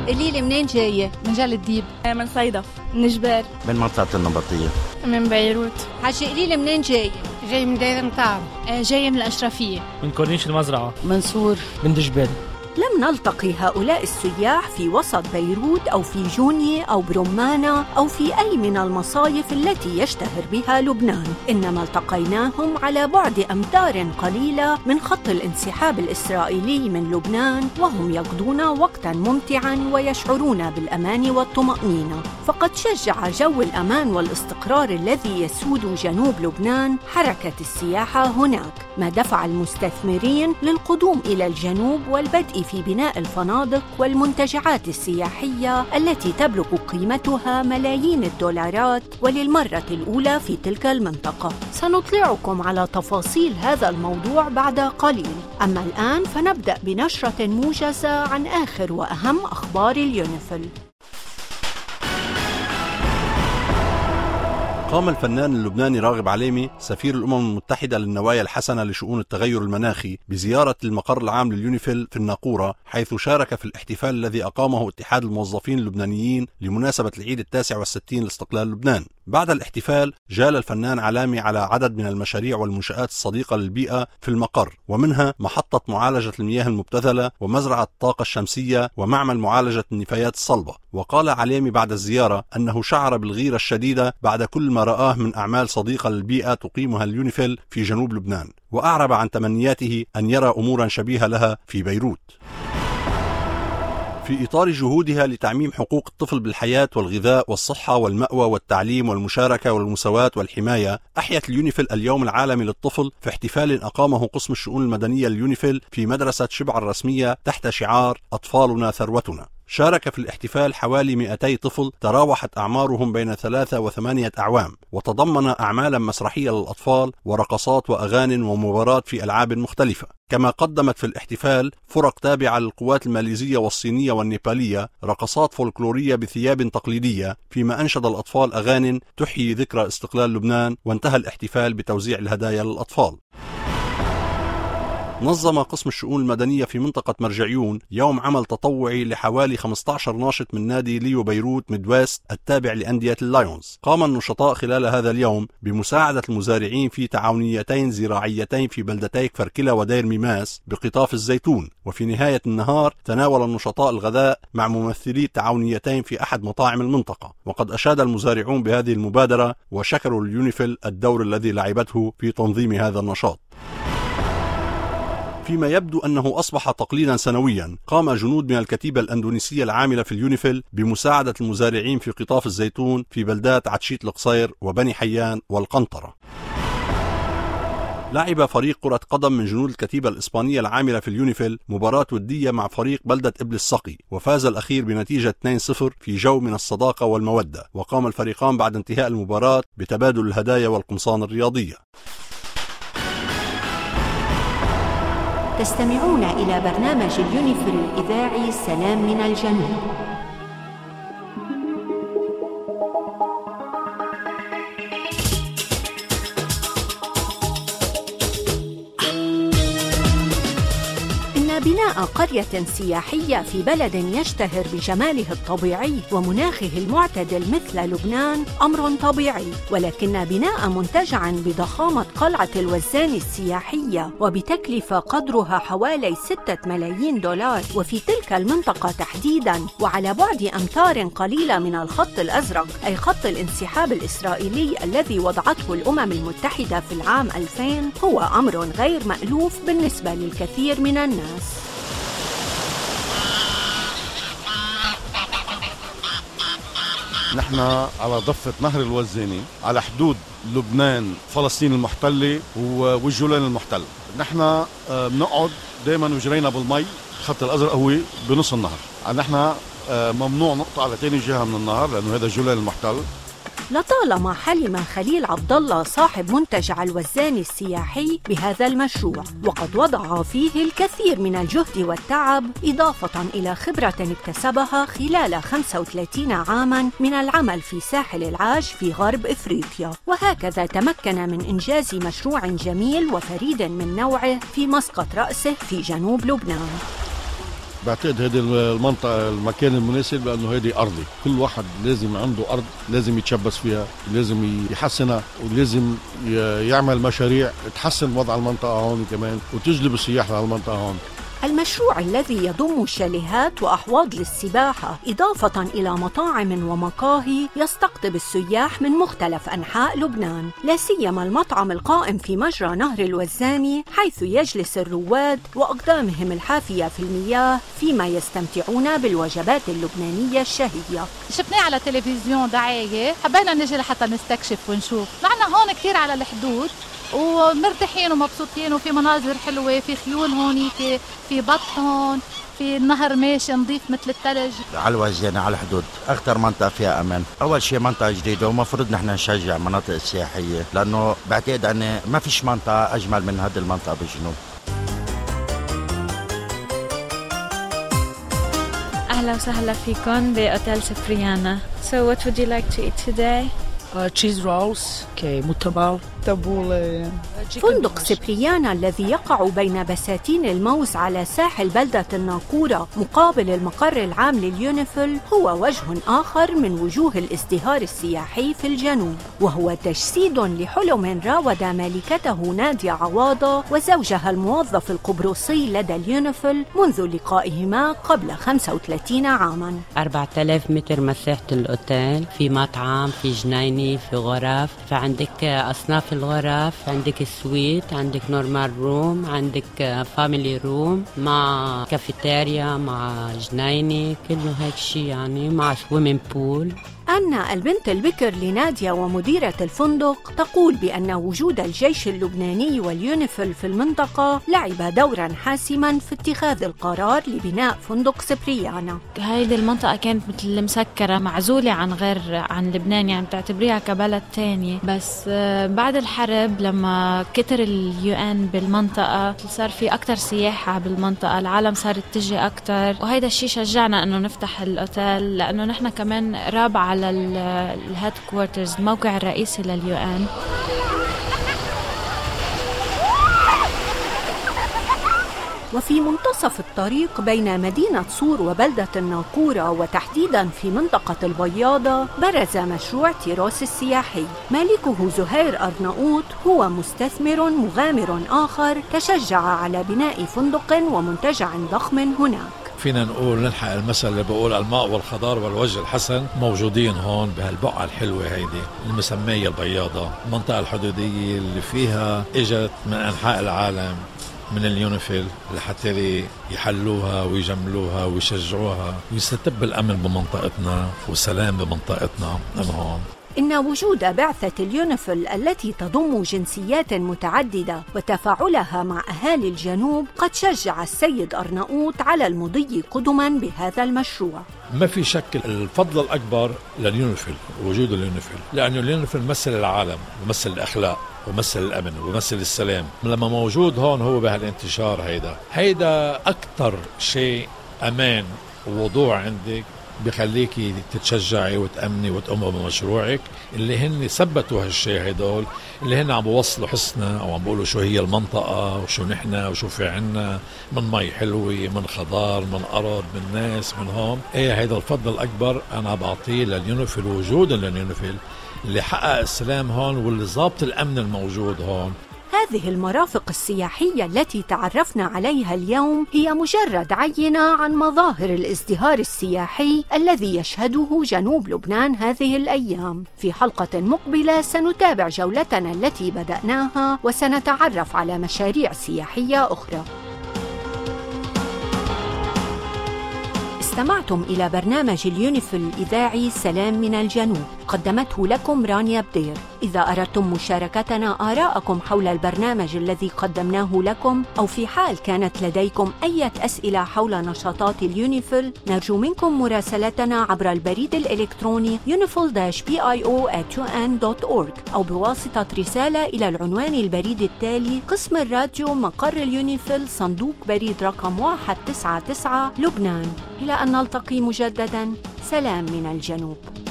قليلي منين جاية؟ من جال الديب. من صيدف. من جبال. من منطقة النبطية. من بيروت. حاجة قليلي منين جاية؟ جاي من دير مطار. جاي من الأشرفية. من كورنيش المزرعة. من سور. من دجبال. لم نلتقي هؤلاء السياح في وسط بيروت أو في جونية أو برمانة أو في أي من المصايف التي يشتهر بها لبنان، إنما التقيناهم على بعد أمتار قليلة من خط الانسحاب الإسرائيلي من لبنان، وهم يقضون وقتاً ممتعاً ويشعرون بالأمان والطمأنينة. فقد شجع جو الأمان والاستقرار الذي يسود جنوب لبنان حركة السياحة هناك، ما دفع المستثمرين للقدوم إلى الجنوب والبدء في بناء الفنادق والمنتجعات السياحية التي تبلغ قيمتها ملايين الدولارات وللمرة الأولى في تلك المنطقة. سنطلعكم على تفاصيل هذا الموضوع بعد قليل، أما الآن فنبدأ بنشرة موجزة عن آخر وأهم أخبار اليونيفيل. قام الفنان اللبناني راغب عليمي سفير الأمم المتحدة للنوايا الحسنة لشؤون التغير المناخي بزيارة المقر العام لليونيفيل في الناقورة، حيث شارك في الاحتفال الذي أقامه اتحاد الموظفين اللبنانيين لمناسبة العيد 69 لاستقلال لبنان. بعد الاحتفال جال الفنان علامي على عدد من المشاريع والمنشآت الصديقة للبيئة في المقر، ومنها محطة معالجة المياه المبتذلة ومزرعة الطاقة الشمسية ومعمل معالجة النفايات الصلبة. وقال علامي بعد الزيارة أنه شعر بالغيرة الشديدة بعد كل ما رآه من أعمال صديقة للبيئة تقيمها اليونيفيل في جنوب لبنان، وأعرب عن تمنياته أن يرى أمورا شبيهة لها في بيروت. في إطار جهودها لتعميم حقوق الطفل بالحياة والغذاء والصحة والمأوى والتعليم والمشاركة والمساواة والحماية، أحيت اليونيفيل اليوم العالمي للطفل في احتفال أقامه قسم الشؤون المدنية اليونيفيل في مدرسة شبع الرسمية تحت شعار أطفالنا ثروتنا. شارك في الاحتفال حوالي 200 طفل تراوحت أعمارهم بين 3 و8 أعوام، وتضمن أعمالا مسرحية للأطفال ورقصات وأغاني ومباراة في ألعاب مختلفة. كما قدمت في الاحتفال فرق تابعة للقوات الماليزية والصينية والنيبالية رقصات فولكلورية بثياب تقليدية، فيما أنشد الأطفال أغاني تحيي ذكرى استقلال لبنان، وانتهى الاحتفال بتوزيع الهدايا للأطفال. نظم قسم الشؤون المدنية في منطقة مرجعيون يوم عمل تطوعي لحوالي 15 ناشط من نادي ليو بيروت ميدويست التابع لأندية اللايونز. قام النشطاء خلال هذا اليوم بمساعدة المزارعين في تعاونيتين زراعيتين في بلدتي كفركلة ودير ميماس بقطاف الزيتون، وفي نهاية النهار تناول النشطاء الغذاء مع ممثلي التعاونيتين في أحد مطاعم المنطقة. وقد أشاد المزارعون بهذه المبادرة وشكروا اليونيفيل الدور الذي لعبته في تنظيم هذا النشاط. فيما يبدو أنه أصبح تقليدا سنويا، قام جنود من الكتيبة الأندونيسية العاملة في اليونيفيل بمساعدة المزارعين في قطاف الزيتون في بلدات عتشيت القصير وبني حيان والقنطرة. لعب فريق كرة قدم من جنود الكتيبة الإسبانية العاملة في اليونيفيل مباراة ودية مع فريق بلدة إبل السقي، وفاز الأخير بنتيجة 2-0 في جو من الصداقة والمودة. وقام الفريقان بعد انتهاء المباراة بتبادل الهدايا والقمصان الرياضية. تستمعون إلى برنامج اليونيفيل الإذاعي سلام من الجنوب. بناء قرية سياحية في بلد يشتهر بجماله الطبيعي ومناخه المعتدل مثل لبنان أمر طبيعي، ولكن بناء منتجعا بضخامة قلعة الوزان السياحية وبتكلفة قدرها حوالي 6 ملايين دولار، وفي تلك المنطقة تحديدا وعلى بعد أمتار قليلة من الخط الأزرق، أي خط الانسحاب الإسرائيلي الذي وضعته الأمم المتحدة في العام 2000، هو أمر غير مألوف بالنسبة للكثير من الناس. نحن على ضفة نهر الوزاني على حدود لبنان فلسطين المحتلة والجولان المحتل. نحن بنقعد دائما وجرينا بالمي، خط الأزرق هو بنص النهر. نحن ممنوع نقطع على تاني جهة من النهر لأنه هذا الجولان المحتل. لطالما حلم خليل عبد الله صاحب منتجع الوزان السياحي بهذا المشروع، وقد وضع فيه الكثير من الجهد والتعب إضافة إلى خبرة اكتسبها خلال 35 عاما من العمل في ساحل العاج في غرب إفريقيا، وهكذا تمكن من إنجاز مشروع جميل وفريد من نوعه في مسقط رأسه في جنوب لبنان. بعتقد هذه المنطقة المكان المناسب لأنه هذه أرضي، كل واحد لازم عنده أرض لازم يتشبث فيها، لازم يحسنها، ولازم يعمل مشاريع تحسن وضع المنطقة هون كمان وتجلب السياح لهالمنطقة هون. المشروع الذي يضم شاليهات وأحواض للسباحة إضافة إلى مطاعم ومقاهي يستقطب السياح من مختلف أنحاء لبنان، لا سيما المطعم القائم في مجرى نهر الوزاني، حيث يجلس الرواد وأقدامهم الحافية في المياه فيما يستمتعون بالوجبات اللبنانية الشهية. شفناه على تلفزيون دعاية، حبينا نجي لحتى نستكشف ونشوف. معنا هون كتير على الحدود ومرتاحين ومبسوطين، وفي مناظر حلوة، في خيول هونيك، في بط هون، في النهر ماشي نظيف مثل الثلج. على الوزانة على الحدود أكثر منطقة فيها أمان. أول شيء منطقة جديدة ومفروض نحن نشجع المناطق السياحية، لأنه بعتقد أن ما فيش منطقة أجمل من هذه المنطقة بالجنوب. أهلا وسهلا فيكم بأوتيل سبريانا. So what would you like to eat today? cheese rolls, متبل، تبولة. فندق سبريانا الذي يقع بين بساتين الموز على ساحل بلدة الناقورة مقابل المقر العام لليونيفيل هو وجه آخر من وجوه الازدهار السياحي في الجنوب، وهو تجسيد لحلم راود مالكته نادية عواضة وزوجها الموظف القبرصي لدى اليونيفيل منذ لقائهما قبل 35 عاماً. 4000 متر مساحة الأوتيل، في مطعم، في جنينة، في غرف، فعندك أصناف الغرف، عندك سويت، عندك نورمال روم، عندك فاميلي روم مع كافيتيريا مع جنينة، كله هيك شيء يعني، مع سويمين بول. أنا البنت البكر لنادية ومديرة الفندق تقول بأن وجود الجيش اللبناني واليونيفيل في المنطقة لعب دورا حاسما في اتخاذ القرار لبناء فندق سبريانا. هيدي المنطقة كانت مثل مسكرة، معزولة عن لبنان، يعني بتعتبريها كبلد تاني. بس بعد الحرب لما كتر اليو-ان بالمنطقة صار في أكتر سياحة بالمنطقة، العالم صارت تجي أكتر، وهيدا الشيء شجعنا أنه نفتح الأوتيل، لأنه نحن كمان رابعة على الهيد كوارترز، الموقع الرئيسي لليو-ان. وفي منتصف الطريق بين مدينة صور وبلدة الناقورة، وتحديداً في منطقة البياضة، برز مشروع تيروس السياحي. مالكه زهير أرناؤوط هو مستثمر مغامر آخر تشجع على بناء فندق ومنتجع ضخم هناك. فينا نقول نلحق المثل اللي بقول الماء والخضار والوجه الحسن موجودين هون بهالبقعة الحلوة هيدي المسمية البياضة، المنطقة الحدودية اللي فيها اجت من أنحاء العالم من اليونيفيل لحتى يحلوها ويجملوها ويشجعوها ويستتب الأمن بمنطقتنا والسلام بمنطقتنا من هون. إن وجود بعثة اليونيفيل التي تضم جنسيات متعددة وتفاعلها مع أهالي الجنوب قد شجع السيد أرناؤوط على المضي قدما بهذا المشروع. ما في شك الفضل الأكبر لليونيفيل، وجود اليونيفيل، لأنه اليونيفيل مثل العالم ومثل الأخلاق ومثل الأمن ومثل السلام. لما موجود هون هو بهالانتشار هيدا أكتر شيء أمان ووضوح عندك بخليكي تتشجعي وتأمني وتقومي بمشروعك، اللي هن ثبتوا هالشيء هيدول، اللي هن عم بوصلوا حسنا او عم بيقولوا شو هي المنطقة وشو نحنا وشو في عنا من مي حلوة، من خضار، من أرض، من ناس، من هون. هيدا الفضل الأكبر أنا بعطيه لليونيفيل، وجودا لليونيفيل اللي حقق السلام هون واللي ضابط الأمن الموجود هون. هذه المرافق السياحية التي تعرفنا عليها اليوم هي مجرد عينة عن مظاهر الازدهار السياحي الذي يشهده جنوب لبنان هذه الأيام. في حلقة مقبلة سنتابع جولتنا التي بدأناها وسنتعرف على مشاريع سياحية أخرى. استمعتم إلى برنامج اليونيفيل الإذاعي سلام من الجنوب، قدمته لكم رانيا بدير. إذا أردتم مشاركتنا آراءكم حول البرنامج الذي قدمناه لكم، أو في حال كانت لديكم أي أسئلة حول نشاطات اليونيفيل، نرجو منكم مراسلتنا عبر البريد الإلكتروني unifil-bio@un.org أو بواسطة رسالة إلى العنوان البريد التالي: قسم الراديو، مقر اليونيفيل، صندوق بريد رقم 199 لبنان. إلى أن نلتقي مجددا، سلام من الجنوب.